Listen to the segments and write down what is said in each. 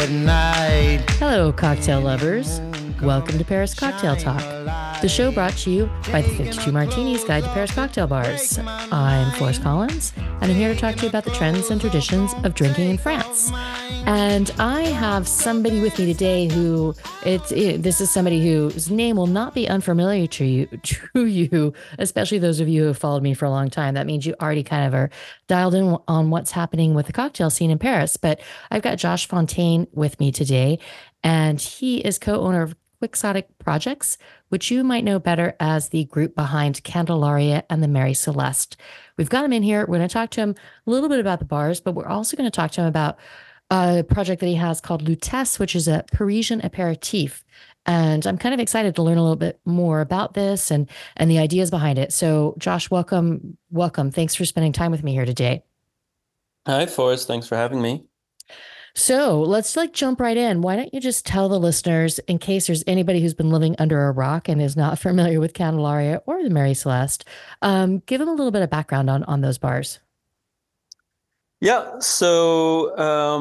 at night. Hello, cocktail lovers. Welcome to Paris Cocktail Talk, the show brought to you by the 52 Martinis Guide to Paris Cocktail Bars. I'm Forrest Collins, and I'm here to talk to you about the trends and traditions of drinking in France. And I have somebody with me today this is somebody whose name will not be unfamiliar to you, especially those of you who have followed me for a long time. That means you already kind of are dialed in on what's happening with the cocktail scene in Paris. But I've got Josh Fontaine with me today, and he is co-owner of Quixotic Projects, which you might know better as the group behind Candelaria and the Mary Celeste. We've got him in here. We're going to talk to him a little bit about the bars, but we're also going to talk to him about a project that he has called Lutèce, which is a Parisian aperitif. And I'm kind of excited to learn a little bit more about this and the ideas behind it. So Josh, welcome. Thanks for spending time with me here today. Hi, Forrest. Thanks for having me. So let's jump right in. Why don't you just tell the listeners, in case there's anybody who's been living under a rock and is not familiar with Candelaria or the Mary Celeste, give them a little bit of background on those bars. Yeah, so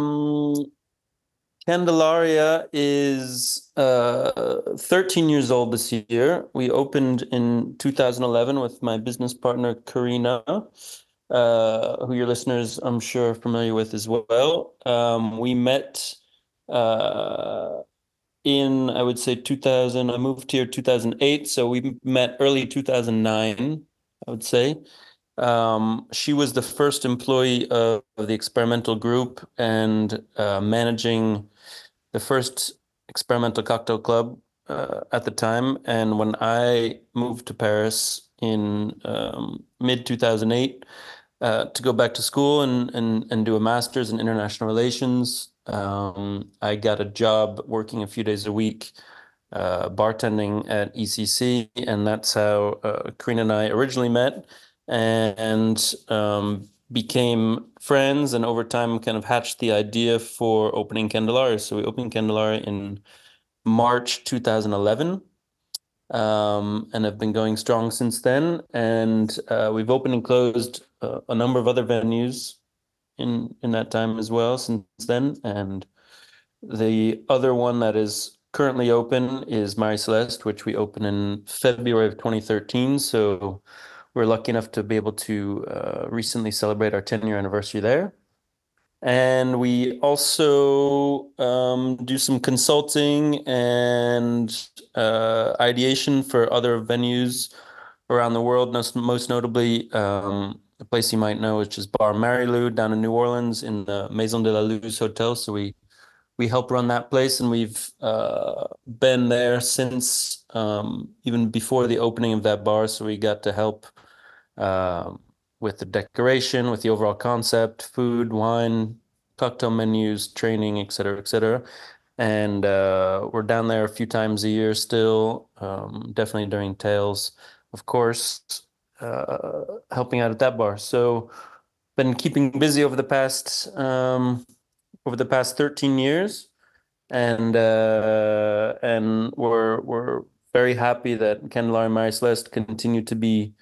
Candelaria is 13 years old this year. We opened in 2011 with my business partner, Karina, who your listeners, I'm sure, are familiar with as well. We met in, I would say, 2000. I moved here 2008, so we met early 2009, I would say. She was the first employee of the experimental group and managing the first experimental cocktail club at the time. And when I moved to Paris in mid 2008 to go back to school and do a master's in international relations, I got a job working a few days a week bartending at ECC, and that's how Karina and I originally met. And became friends, and over time kind of hatched the idea for opening Candelaria. So we opened Candelaria in March 2011, and have been going strong since then. And we've opened and closed a number of other venues in that time as well since then. And the other one that is currently open is Mary Celeste, which we opened in February of 2013. So we're lucky enough to be able to recently celebrate our 10-year anniversary there. And we also do some consulting and ideation for other venues around the world, most notably a place you might know, which is Bar Marilou down in New Orleans in the Maison de la Luz Hotel. So we help run that place, and we've been there since even before the opening of that bar. So we got to help with the decoration, with the overall concept, food, wine, cocktail menus, training, et cetera, et cetera. And we're down there a few times a year still, definitely during tails, of course, helping out at that bar. So been keeping busy over the past 13 years, and we're very happy that Candelaria and Mary Celeste continue to be,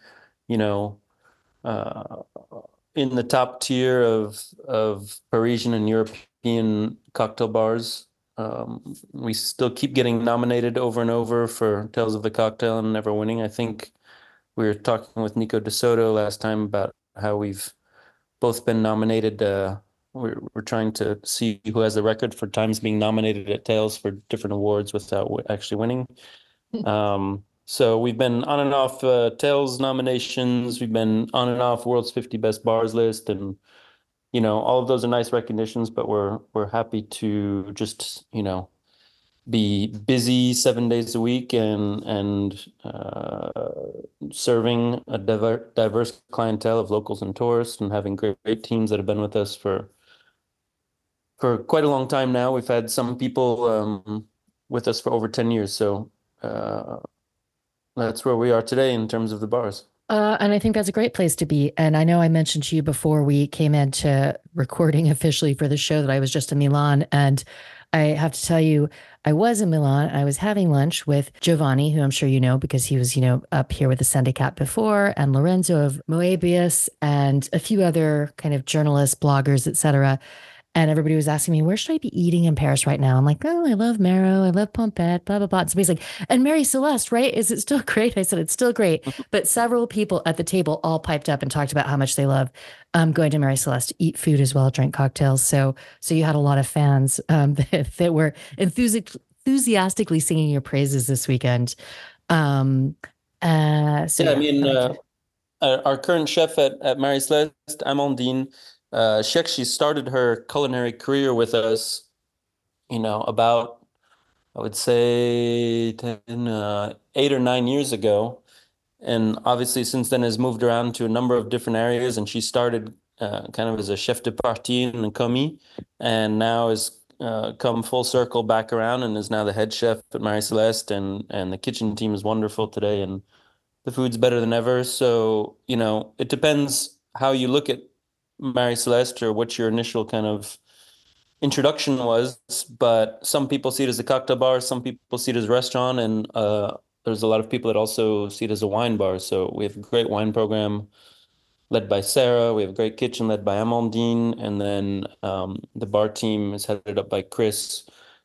in the top tier of Parisian and European cocktail bars. We still keep getting nominated over and over for Tales of the Cocktail and never winning. I think we were talking with Nico De Soto last time about how we've both been nominated. We're trying to see who has the record for times being nominated at Tales for different awards without actually winning. So we've been on and off Tales nominations. We've been on and off World's 50 Best Bars list, and all of those are nice recognitions. But we're happy to just be busy 7 days a week and serving a diverse clientele of locals and tourists, and having great teams that have been with us for quite a long time now. We've had some people with us for over 10 years. So that's where we are today in terms of the bars. And I think that's a great place to be. And I know I mentioned to you before we came into recording officially for the show that I was just in Milan. And I have to tell you, I was in Milan. I was having lunch with Giovanni, who I'm sure you know, because he was, up here with the Syndicat before, and Lorenzo of Moebius, and a few other kind of journalists, bloggers, etc. And everybody was asking me, where should I be eating in Paris right now? I'm like, oh, I love Marrow. I love Pompette, blah, blah, blah. And somebody's like, and Mary Celeste, right? Is it still great? I said, it's still great. But several people at the table all piped up and talked about how much they love going to Mary Celeste to eat food as well, drink cocktails. So you had a lot of fans that were enthusiastically singing your praises this weekend. Um, so Yeah, I yeah, mean, that makes sense. our current chef at Mary Celeste, Amandine, she actually started her culinary career with us, about, I would say 8 or 9 years ago. And obviously since then has moved around to a number of different areas. And she started kind of as a chef de partie in the commis, and now has come full circle back around and is now the head chef at Mary Celeste. And the kitchen team is wonderful today, and the food's better than ever. So, it depends how you look at Mary Celeste or what your initial kind of introduction was. But some people see it as a cocktail bar, some people see it as a restaurant, and there's a lot of people that also see it as a wine bar. So we have a great wine program led by Sarah. We have a great kitchen led by Amandine, and then the bar team is headed up by Chris.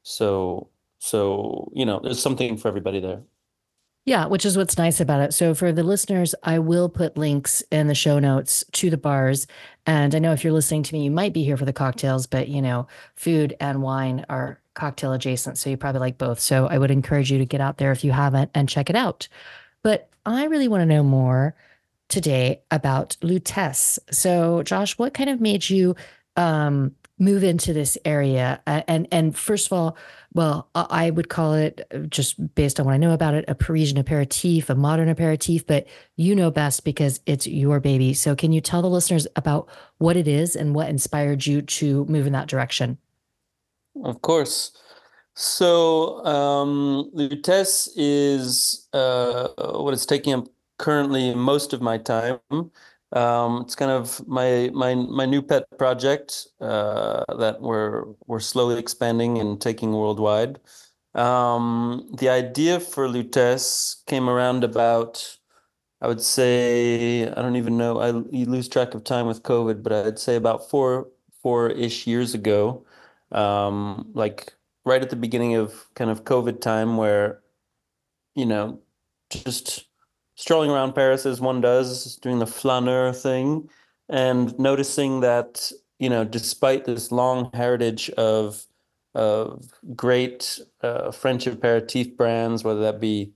So there's something for everybody there. Yeah, which is what's nice about it. So for the listeners, I will put links in the show notes to the bars. And I know if you're listening to me, you might be here for the cocktails, but food and wine are cocktail adjacent. So you probably like both. So I would encourage you to get out there if you haven't and check it out. But I really want to know more today about Lutece. So, Josh, what kind of made you move into this area? And first of all, well, I would call it, just based on what I know about it, a Parisian aperitif, a modern aperitif, but you know best because it's your baby. So, can you tell the listeners about what it is and what inspired you to move in that direction? Of course. So, Lutece is what is taking up currently most of my time. It's kind of my new pet project that we're slowly expanding and taking worldwide. The idea for Lutece came around about, I would say, I don't even know, you lose track of time with COVID, but I'd say about four-ish years ago, like right at the beginning of kind of COVID time, where, you know, just strolling around Paris as one does, doing the flaneur thing, and noticing that, despite this long heritage of great French aperitif brands, whether that be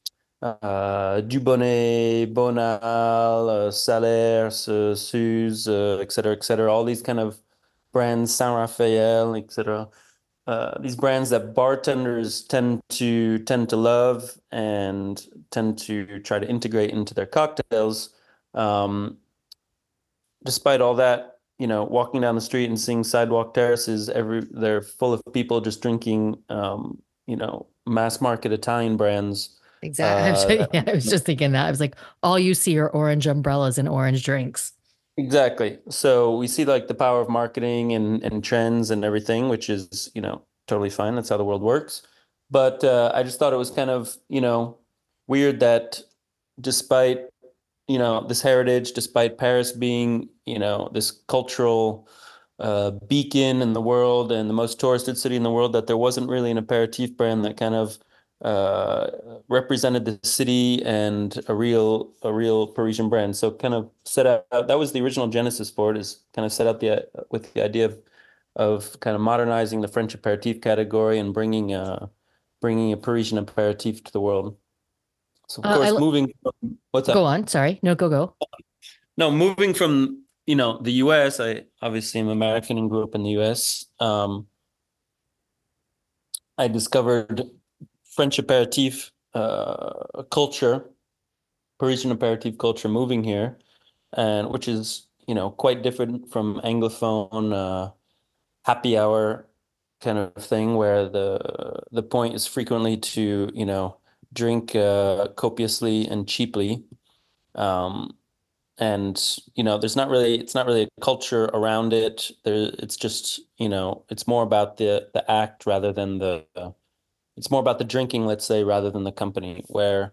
Dubonnet, Bonal, Salaire, Suze, et cetera, all these kind of brands, Saint Raphael, et cetera. These brands that bartenders tend to love and tend to try to integrate into their cocktails. Um, Despite all that, walking down the street and seeing sidewalk terraces, they're full of people just drinking, mass market Italian brands. Exactly. Yeah, I was just thinking that. I was like, all you see are orange umbrellas and orange drinks. Exactly. So we see like the power of marketing and trends and everything, which is, totally fine. That's how the world works. But I just thought it was kind of, weird that despite, this heritage, despite Paris being, this cultural beacon in the world and the most touristed city in the world, that there wasn't really an aperitif brand that kind of uh, represented the city and a real Parisian brand. So kind of set out, that was the original genesis for it, is kind of set out with the idea of kind of modernizing the French aperitif category and bringing a Parisian aperitif to the world. So of I course, what's go up? on. Sorry. No, go. No, moving from, the US, I obviously am American and grew up in the US. I discovered French aperitif culture, Parisian aperitif culture moving here, and which is, quite different from Anglophone happy hour kind of thing, where the point is frequently to, drink copiously and cheaply. Um, and it's not really a culture around it. It's just, it's more about the act rather than it's more about the drinking, let's say, rather than the company, where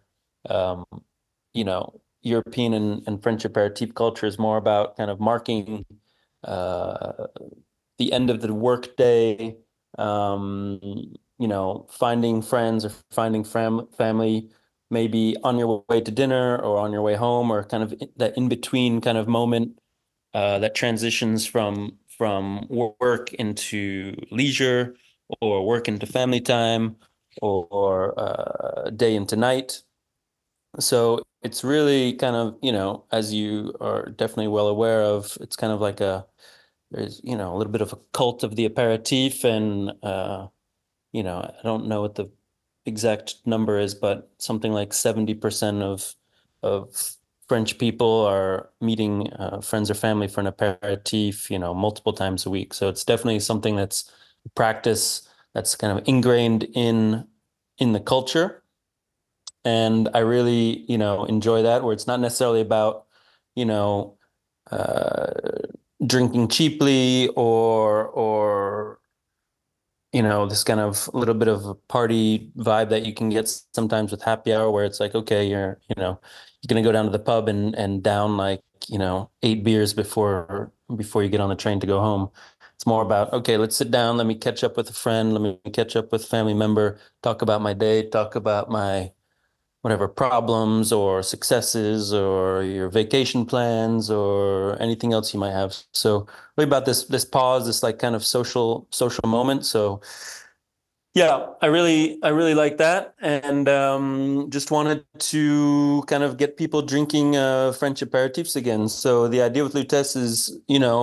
European and French aperitif culture is more about kind of marking uh the end of the workday, um, finding friends or finding family, maybe on your way to dinner or on your way home, or kind of that in between kind of moment that transitions from work into leisure, or work into family time, or day into night. So it's really kind of, as you are definitely well aware of, it's kind of like there's, a little bit of a cult of the aperitif. And, I don't know what the exact number is, but something like 70% of French people are meeting friends or family for an aperitif, multiple times a week. So it's definitely something that's practice that's kind of ingrained in the culture. And I really, enjoy that, where it's not necessarily about, you know, uh, drinking cheaply, or this kind of little bit of a party vibe that you can get sometimes with happy hour, where it's like, okay, you're gonna go down to the pub and down like, 8 beers before you get on the train to go home. It's more about, okay, let's sit down, let me catch up with a friend, let me catch up with a family member, talk about my day, talk about my whatever problems or successes or your vacation plans or anything else you might have. So really about this pause, this like kind of social moment. So yeah, I really like that, and just wanted to kind of get people drinking French aperitifs again. So the idea with Lutèce is,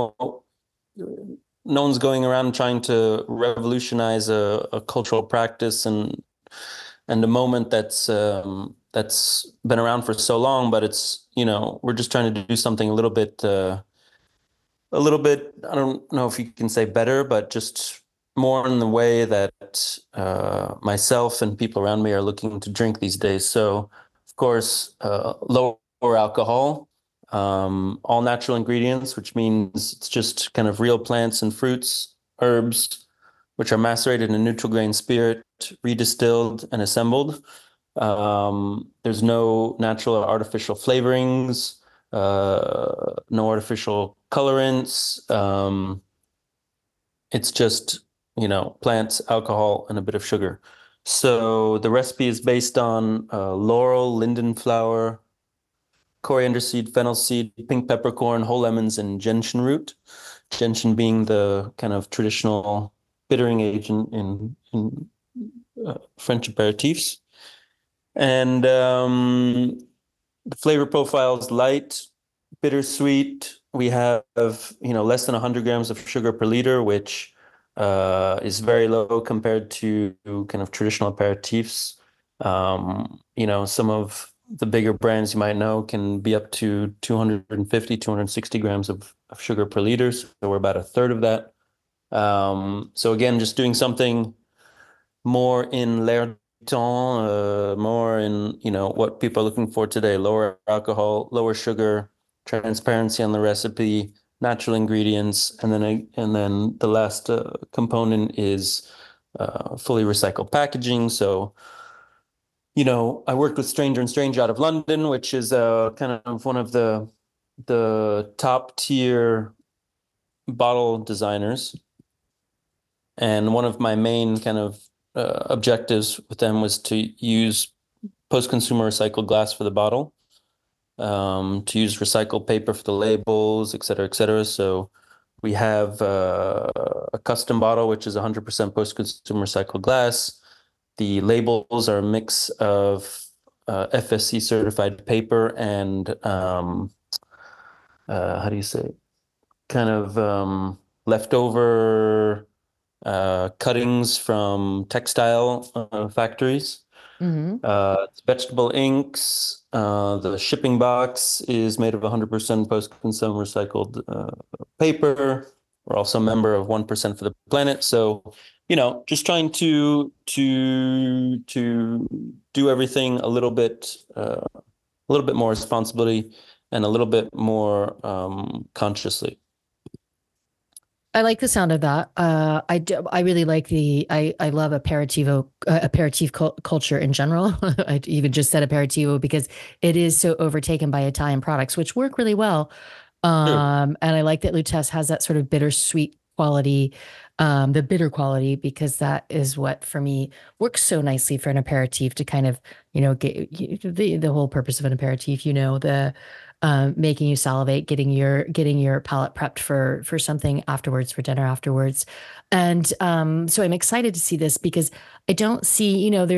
no one's going around trying to revolutionize a cultural practice and a moment that's been around for so long, but it's, we're just trying to do something a little bit, I don't know if you can say better, but just more in the way that myself and people around me are looking to drink these days. So, of course, lower alcohol, all natural ingredients, which means it's just kind of real plants and fruits, herbs, which are macerated in a neutral grain spirit, redistilled and assembled. There's no natural or artificial flavorings, no artificial colorants. It's just, plants, alcohol, and a bit of sugar. So the recipe is based on laurel, linden flower, coriander seed, fennel seed, pink peppercorn, whole lemons, and gentian root. Gentian being the kind of traditional bittering agent in French aperitifs. And the flavor profile is light, bittersweet. We have, less than 100 grams of sugar per liter, which is very low compared to kind of traditional aperitifs. Some of the bigger brands you might know can be up to 250, 260 grams of sugar per liter. So we're about a third of that. So again, just doing something more in l'air temps, more in, what people are looking for today: lower alcohol, lower sugar, transparency on the recipe, natural ingredients, and then the last component is fully recycled packaging. So, I worked with Stranger and Strange out of London, which is kind of one of the top tier bottle designers. And one of my main kind of objectives with them was to use post-consumer recycled glass for the bottle, to use recycled paper for the labels, et cetera, et cetera. So we have a custom bottle, which is 100% post-consumer recycled glass. The labels are a mix of FSC certified paper and how do you say, kind of leftover cuttings from textile factories. Mm-hmm. It's vegetable inks. The shipping box is made of 100% post-consumer recycled paper. We're also a member of 1% for the Planet. So, just trying to do everything a little bit more responsibility and a little bit more consciously. I like the sound of that. I really like I love aperitif culture in general. I even just said aperitivo because it is so overtaken by Italian products, which work really well. Sure. And I like that Lutèce has that sort of bittersweet quality, the bitter quality, because that is what for me works so nicely for an aperitif to kind of, get the whole purpose of an aperitif, the making you salivate, getting your palate prepped for something afterwards, for dinner afterwards. And so I'm excited to see this because I don't see,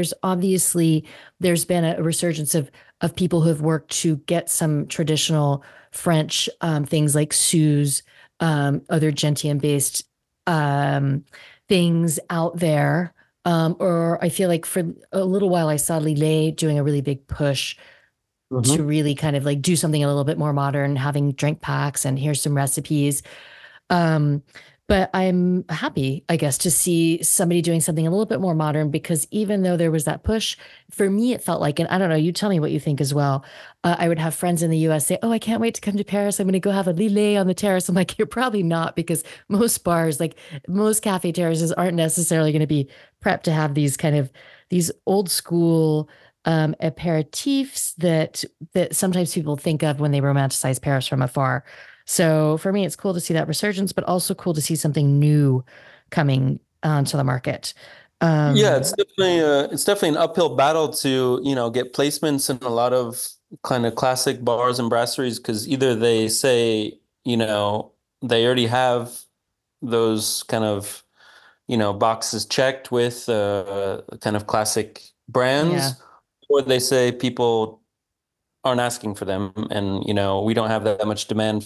there's been a resurgence of people who have worked to get some traditional French things like Suze, other gentian based um, things out there. Or I feel like for a little while I saw Lillet doing a really big push to Mhm. really kind of like do something a little bit more modern, having drink packs and here's some recipes. Um, but I'm happy, I guess, to see somebody doing something a little bit more modern because even though there was that push, for me, it felt like, and I don't know, you tell me what you think as well. I would have friends in the US say, "Oh, I can't wait to come to Paris. I'm going to go have a Lillet on the terrace." I'm like, "You're probably not because most bars, like most cafe terraces, aren't necessarily going to be prepped to have these old school aperitifs that sometimes people think of when they romanticize Paris from afar." So for me, it's cool to see that resurgence, but also cool to see something new coming onto the market. Yeah, Um, it's definitely an uphill battle to, get placements in a lot of kind of classic bars and brasseries because either they say, they already have those kind of, boxes checked with kind of classic yeah, brands, or they say people aren't asking for them, and we don't have that much demand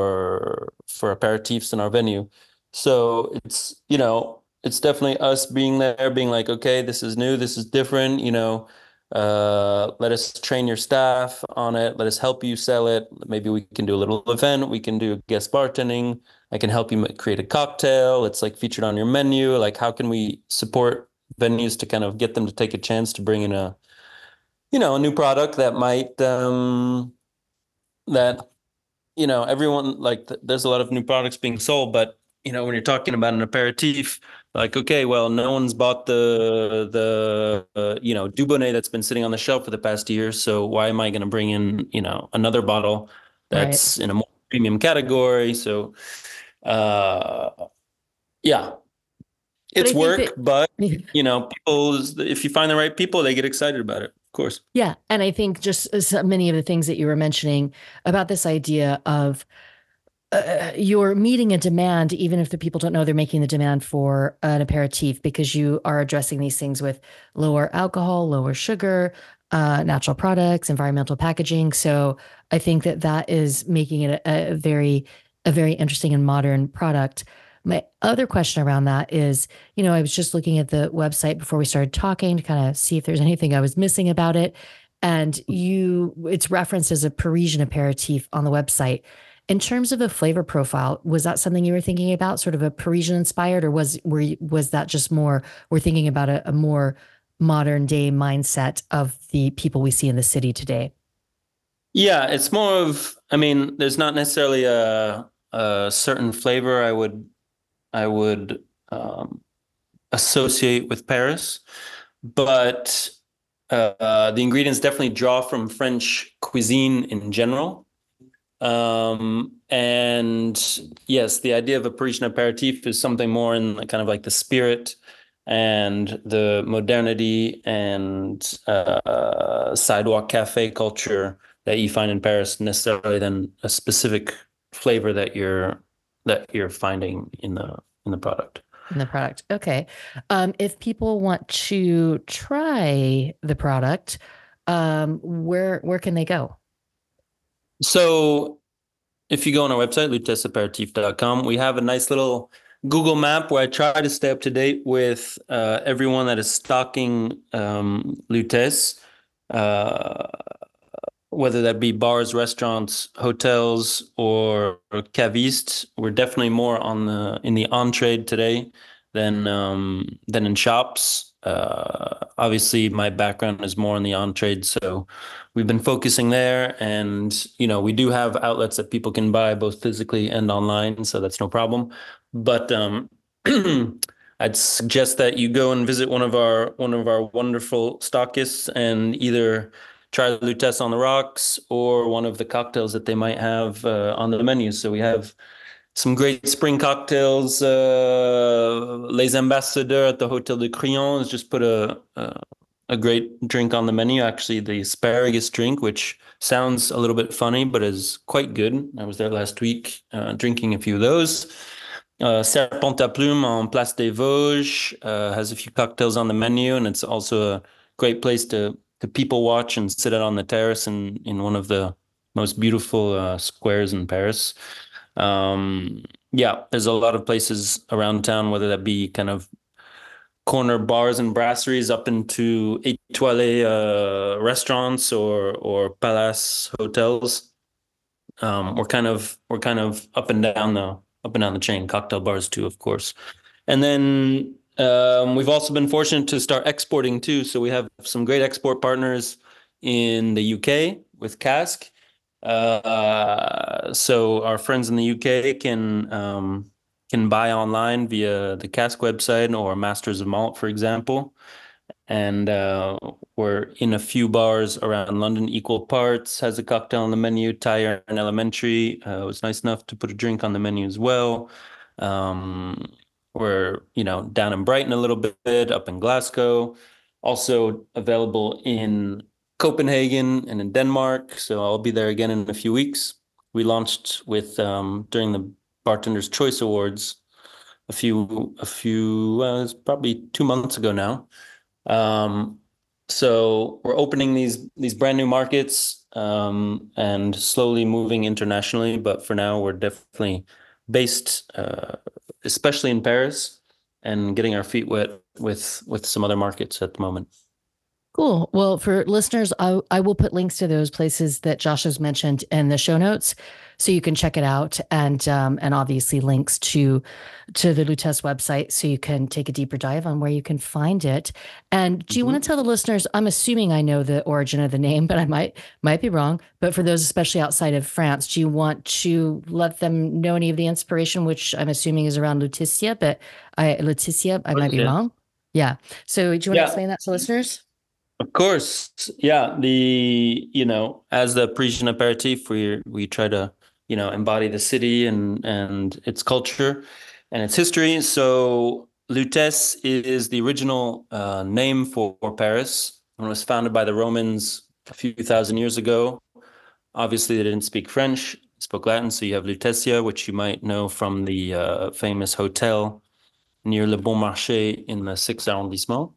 for aperitifs in our venue. So it's definitely us being there, being like, okay, this is new, this is different, let us train your staff on it, let us help you sell it. Maybe we can do a little event, we can do guest bartending. I can help you create a cocktail. It's like featured on your menu. Like, how can we support venues to kind of get them to take a chance to bring in a new product that might that everyone like there's a lot of new products being sold, but when you're talking about an aperitif, like, okay, well, no one's bought the Dubonnet that's been sitting on the shelf for the past year, so why am I going to bring in another bottle right. that's in a more premium category? So uh yeah, But it's I think work, that, but people, if you find the right people, they get excited about it, of course. yeah. And I think just so many of the things that you were mentioning about this idea of you're meeting a demand, even if the people don't know they're making the demand for an aperitif, because you are addressing these things with lower alcohol, lower sugar, natural products, environmental packaging. So I think that that is making it a very interesting and modern product. My other question around that is, I was just looking at the website before we started talking to kind of see if there's anything I was missing about it. And it's referenced as a Parisian aperitif on the website. In terms of the flavor profile, was that something you were thinking about, sort of a Parisian inspired, or was that just more we're thinking about a more modern day mindset of the people we see in the city today? Yeah, it's more of, I mean, there's not necessarily a certain flavor I would associate with Paris, but the ingredients definitely draw from French cuisine in general. And yes, the idea of a Parisian aperitif is something more in kind of like the spirit and the modernity and sidewalk cafe culture that you find in Paris necessarily than a specific flavor that you're finding in the product. In the product. Okay. If people want to try the product, where can they go? So if you go on our website, luteceaperitif.com, we have a nice little Google map where I try to stay up to date with everyone that is stocking Lutece, uh, whether that be bars, restaurants, hotels, or cavistes. We're definitely more in the on-trade today than in shops. Obviously, my background is more in the on-trade, so we've been focusing there, and we do have outlets that people can buy both physically and online, so that's no problem. But I'd suggest that you go and visit one of our wonderful stockists and either try Lutece on the rocks or one of the cocktails that they might have on the menu. So we have some great spring cocktails. Les Ambassadeurs at the Hotel de Crillon has just put a great drink on the menu. Actually, the asparagus drink, which sounds a little bit funny, but is quite good. I was there last week drinking a few of those. Serpent à Plume on Place des Vosges has a few cocktails on the menu, and it's also a great place to people watch and sit out on the terrace in one of the most beautiful squares in Paris. Yeah, there's a lot of places around town, whether that be kind of corner bars and brasseries up into étoilé restaurants or palace hotels. We're kind of up and down the chain. Cocktail bars too, of course. And then we've also been fortunate to start exporting too. So we have some great export partners in the UK with Cask. So our friends in the UK can buy online via the Cask website or Masters of Malt, for example. And we're in a few bars around London. Equal Parts has a cocktail on the menu. Tire and Elementary was nice enough to put a drink on the menu as well. We're, down in Brighton a little bit, up in Glasgow. Also available in Copenhagen and in Denmark. So I'll be there again in a few weeks. We launched with during the Bartender's Choice Awards it's probably 2 months ago now. So we're opening these brand new markets and slowly moving internationally. But for now, we're definitely based, especially in Paris, and getting our feet wet with some other markets at the moment. Cool. Well, for listeners, I will put links to those places that Josh has mentioned in the show notes, so you can check it out, and obviously links to the Lutèce website, so you can take a deeper dive on where you can find it. And do you want to tell the listeners? I'm assuming I know the origin of the name, but I might be wrong. But for those especially outside of France, do you want to let them know any of the inspiration, which I'm assuming is around Laetitia? But I might be wrong. Yeah. So do you want to explain that to listeners? Of course. Yeah. As the Parisian aperitif, we try to, embody the city and its culture and its history. So Lutèce is the original name for Paris, and was founded by the Romans a few thousand years ago. Obviously, they didn't speak French, they spoke Latin. So you have Lutetia, which you might know from the famous hotel near Le Bon Marché in the 6th arrondissement.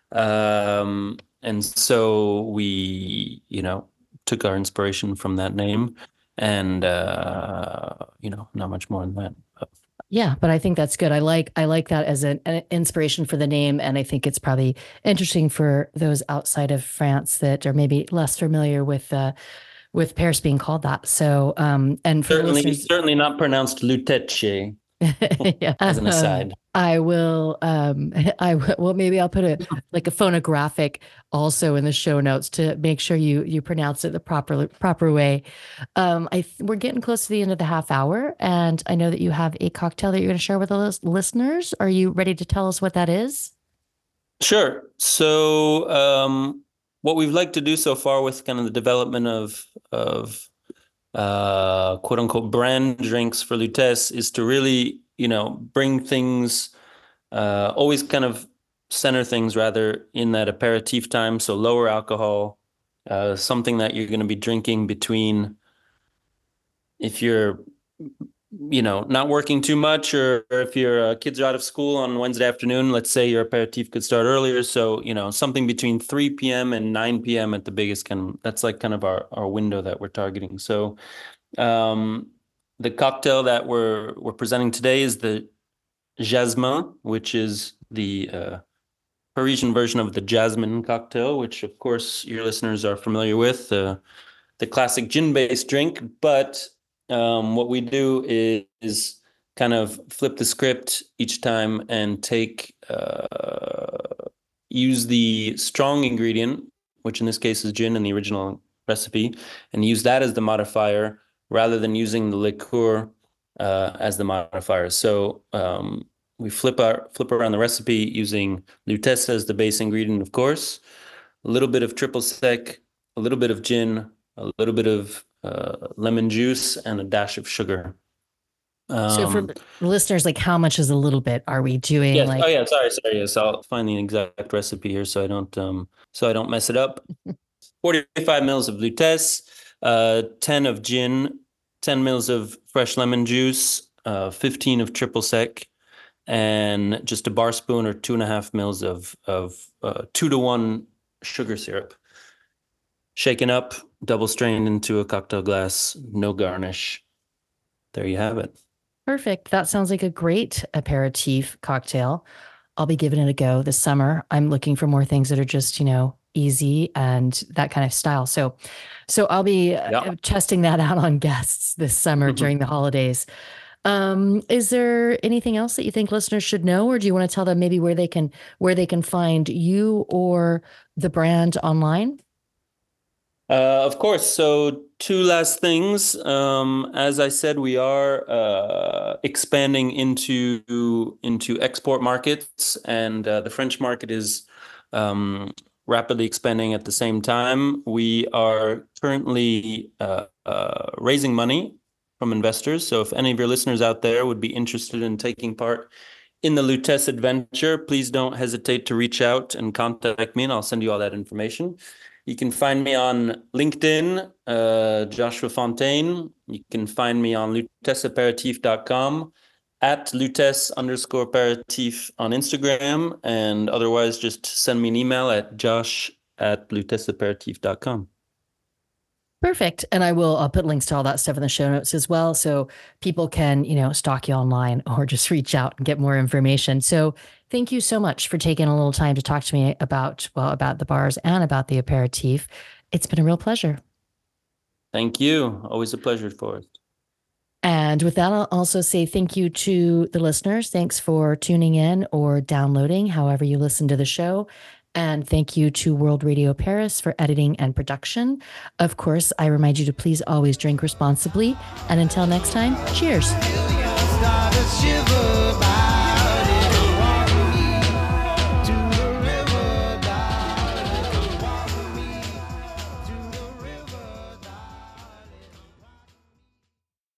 And so we, took our inspiration from that name, and not much more than that. Yeah, but I think that's good. I like that as an inspiration for the name, and I think it's probably interesting for those outside of France that are maybe less familiar with Paris being called that. So, and for certainly not pronounced Lutece. Yeah. As an aside. I will, well, maybe I'll put a phonographic also in the show notes to make sure you pronounce it the proper way. We're getting close to the end of the half hour, and I know that you have a cocktail that you're going to share with the listeners. Are you ready to tell us what that is? Sure. So, what we've liked to do so far with kind of the development of quote unquote brand drinks for Lutèce is to really, bring things, always kind of center things rather in that aperitif time. So lower alcohol, something that you're going to be drinking between, if you're, not working too much, or if your kids are out of school on Wednesday afternoon, let's say your aperitif could start earlier. So, something between 3 p.m. and 9 p.m. at the biggest, that's like kind of our window that we're targeting. So, the cocktail that we're presenting today is the Jasmin, which is the Parisian version of the Jasmine cocktail, which of course your listeners are familiar with, the classic gin-based drink. But what we do is kind of flip the script each time and use the strong ingredient, which in this case is gin in the original recipe, and use that as the modifier rather than using the liqueur as the modifier. So we flip around the recipe using Lutèce as the base ingredient, of course, a little bit of triple sec, a little bit of gin, a little bit of lemon juice, and a dash of sugar. So for Um, listeners, like how much is a little bit? Are we doing yes. Oh, like yeah. Sorry. Yes, I'll find the exact recipe here so I don't mess it up. 45 mils of Lutece, 10 of gin, 10 mils of fresh lemon juice, 15 of triple sec, and just a bar spoon or 2.5 mils of 2-to-1 sugar syrup. Shaken up, double strained into a cocktail glass, no garnish. There you have it. perfect? That sounds like a great aperitif cocktail. I'll be giving it a go this summer. I'm looking for more things that are just, easy and that kind of style. So I'll be Yeah. testing that out on guests this summer during the holidays. Is there anything else that you think listeners should know, or do you want to tell them maybe where they can find you or the brand online? Of course. So, two last things. As I said, we are expanding into export markets, and the French market is rapidly expanding at the same time. We are currently raising money from investors. So, if any of your listeners out there would be interested in taking part in the Lutece adventure, please don't hesitate to reach out and contact me, and I'll send you all that information. You can find me on LinkedIn, Joshua Fontaine. You can find me on luteceaperitif.com, at Lutece_aperitif on Instagram, and otherwise just send me an email at josh@luteceaperitif.com. Perfect. And I'll put links to all that stuff in the show notes as well. So people can, stalk you online or just reach out and get more information. So thank you so much for taking a little time to talk to me about the bars and about the aperitif. It's been a real pleasure. Thank you. Always a pleasure, Forrest. And with that, I'll also say thank you to the listeners. Thanks for tuning in or downloading, however you listen to the show. And thank you to World Radio Paris for editing and production. Of course, I remind you to please always drink responsibly. And until next time, cheers.